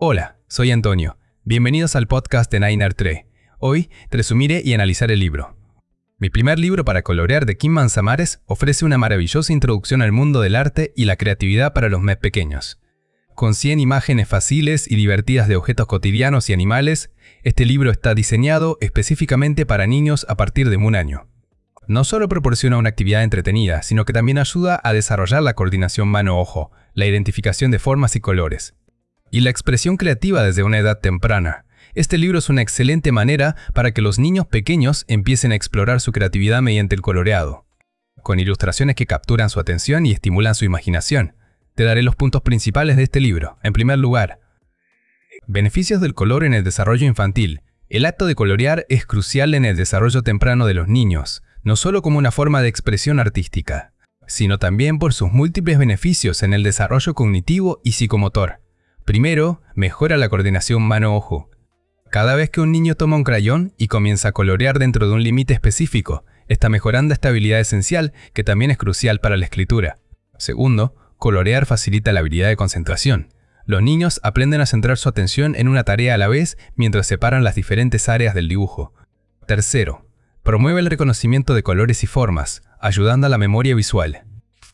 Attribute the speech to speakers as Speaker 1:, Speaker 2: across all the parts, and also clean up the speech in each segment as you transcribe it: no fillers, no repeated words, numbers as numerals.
Speaker 1: Hola, soy Antonio. Bienvenidos al podcast de Nainar 3. Hoy te resumiré y analizaré el libro. Mi primer libro para colorear de Kim Manzanares ofrece una maravillosa introducción al mundo del arte y la creatividad para los más pequeños. Con 100 imágenes fáciles y divertidas de objetos cotidianos y animales, este libro está diseñado específicamente para niños a partir de 1 año. No solo proporciona una actividad entretenida, sino que también ayuda a desarrollar la coordinación mano-ojo, la identificación de formas y colores, y la expresión creativa desde una edad temprana. Este libro es una excelente manera para que los niños pequeños empiecen a explorar su creatividad mediante el coloreado, con ilustraciones que capturan su atención y estimulan su imaginación. Te daré los puntos principales de este libro. En primer lugar, beneficios del color en el desarrollo infantil. El acto de colorear es crucial en el desarrollo temprano de los niños, no solo como una forma de expresión artística, sino también por sus múltiples beneficios en el desarrollo cognitivo y psicomotor. Primero, mejora la coordinación mano-ojo. Cada vez que un niño toma un crayón y comienza a colorear dentro de un límite específico, está mejorando esta habilidad esencial que también es crucial para la escritura. Segundo, colorear facilita la habilidad de concentración. Los niños aprenden a centrar su atención en una tarea a la vez mientras separan las diferentes áreas del dibujo. Tercero, promueve el reconocimiento de colores y formas, ayudando a la memoria visual.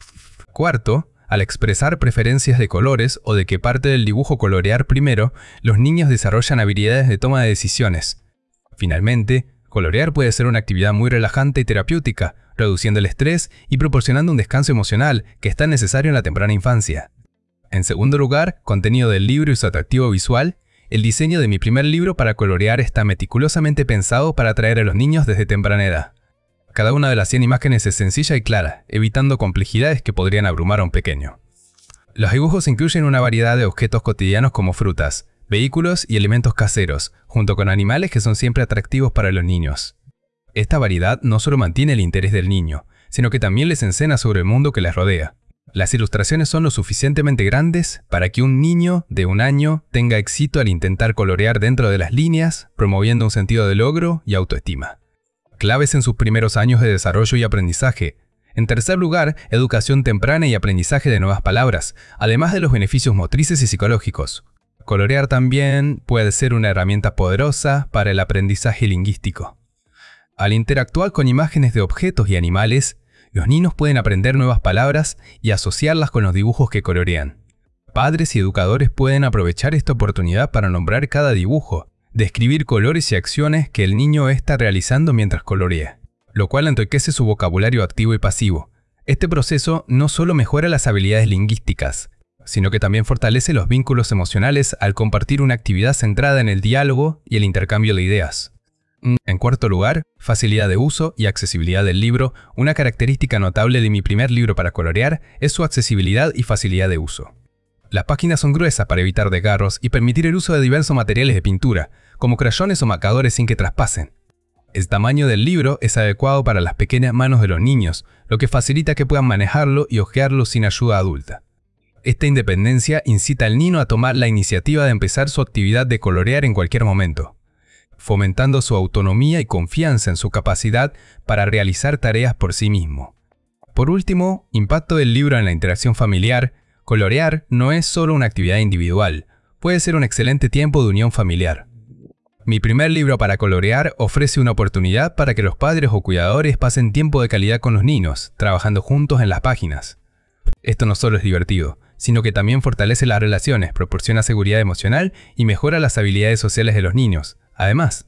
Speaker 1: Cuarto, al expresar preferencias de colores o de qué parte del dibujo colorear primero, los niños desarrollan habilidades de toma de decisiones. Finalmente, colorear puede ser una actividad muy relajante y terapéutica, reduciendo el estrés y proporcionando un descanso emocional que es tan necesario en la temprana infancia. En segundo lugar, contenido del libro y su atractivo visual. El diseño de mi primer libro para colorear está meticulosamente pensado para atraer a los niños desde temprana edad. Cada una de las 100 imágenes es sencilla y clara, evitando complejidades que podrían abrumar a un pequeño. Los dibujos incluyen una variedad de objetos cotidianos como frutas, vehículos y elementos caseros, junto con animales que son siempre atractivos para los niños. Esta variedad no solo mantiene el interés del niño, sino que también les enseña sobre el mundo que les rodea. Las ilustraciones son lo suficientemente grandes para que un niño de 1 año tenga éxito al intentar colorear dentro de las líneas, promoviendo un sentido de logro y autoestima. Claves en sus primeros años de desarrollo y aprendizaje. En tercer lugar, educación temprana y aprendizaje de nuevas palabras, además de los beneficios motrices y psicológicos. Colorear también puede ser una herramienta poderosa para el aprendizaje lingüístico. Al interactuar con imágenes de objetos y animales, los niños pueden aprender nuevas palabras y asociarlas con los dibujos que colorean. Padres y educadores pueden aprovechar esta oportunidad para nombrar cada dibujo, describir colores y acciones que el niño está realizando mientras colorea, lo cual enriquece su vocabulario activo y pasivo. Este proceso no solo mejora las habilidades lingüísticas, sino que también fortalece los vínculos emocionales al compartir una actividad centrada en el diálogo y el intercambio de ideas. En cuarto lugar, facilidad de uso y accesibilidad del libro. Una característica notable de mi primer libro para colorear es su accesibilidad y facilidad de uso. Las páginas son gruesas para evitar desgarros y permitir el uso de diversos materiales de pintura, como crayones o marcadores sin que traspasen. El tamaño del libro es adecuado para las pequeñas manos de los niños, lo que facilita que puedan manejarlo y hojearlo sin ayuda adulta. Esta independencia incita al niño a tomar la iniciativa de empezar su actividad de colorear en cualquier momento, fomentando su autonomía y confianza en su capacidad para realizar tareas por sí mismo. Por último, impacto del libro en la interacción familiar. Colorear no es solo una actividad individual, puede ser un excelente tiempo de unión familiar. Mi primer libro para colorear ofrece una oportunidad para que los padres o cuidadores pasen tiempo de calidad con los niños, trabajando juntos en las páginas. Esto no solo es divertido, sino que también fortalece las relaciones, proporciona seguridad emocional y mejora las habilidades sociales de los niños. Además,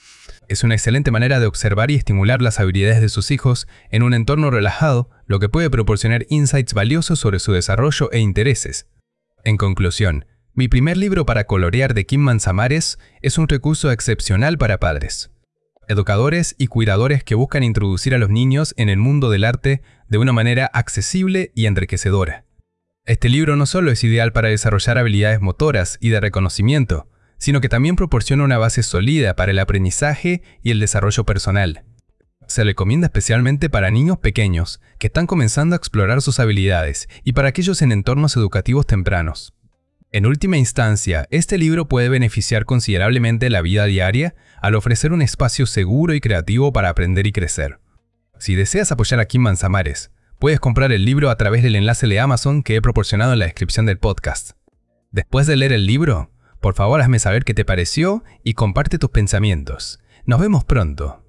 Speaker 1: es una excelente manera de observar y estimular las habilidades de sus hijos en un entorno relajado, lo que puede proporcionar insights valiosos sobre su desarrollo e intereses. En conclusión, mi primer libro para colorear de Kim Manzanares es un recurso excepcional para padres, educadores y cuidadores que buscan introducir a los niños en el mundo del arte de una manera accesible y enriquecedora. Este libro no solo es ideal para desarrollar habilidades motoras y de reconocimiento, sino que también proporciona una base sólida para el aprendizaje y el desarrollo personal. Se recomienda especialmente para niños pequeños que están comenzando a explorar sus habilidades y para aquellos en entornos educativos tempranos. En última instancia, este libro puede beneficiar considerablemente la vida diaria al ofrecer un espacio seguro y creativo para aprender y crecer. Si deseas apoyar a Kim Manzanares, puedes comprar el libro a través del enlace de Amazon que he proporcionado en la descripción del podcast. Después de leer el libro, Por favor, hazme saber qué te pareció y comparte tus pensamientos. Nos vemos pronto.